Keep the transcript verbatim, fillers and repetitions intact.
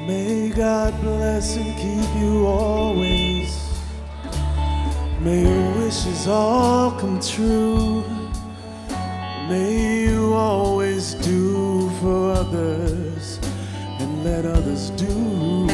May God bless and keep you always. May your wishes all come true. May you always do for others and let others do